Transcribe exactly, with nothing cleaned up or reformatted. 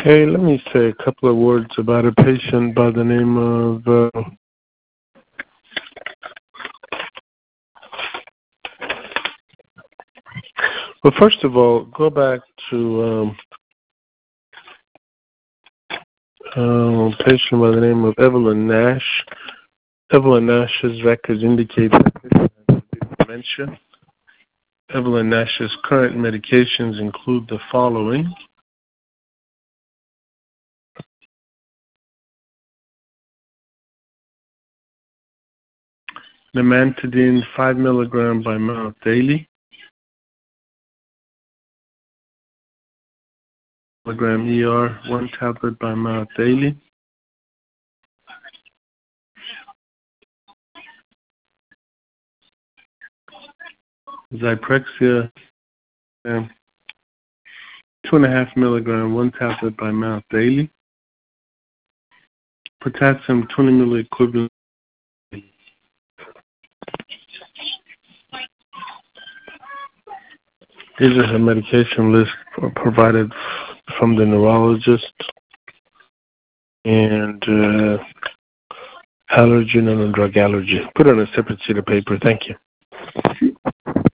Okay, let me say a couple of words about a patient by the name of uh, well, first of all, go back to um, uh, a patient by the name of Evelyn Nash. Evelyn Nash's records indicate that patient has dementia. Evelyn Nash's current medications include the following. Nimantadine five milligram by mouth daily. Milligram E R, one tablet by mouth daily. Zyprexa, um, two and a half milligram, one tablet by mouth daily. Potassium twenty milliequivalent. These are her medication list provided from the neurologist, and uh, allergen and a drug allergy. Put on a separate sheet of paper. Thank you.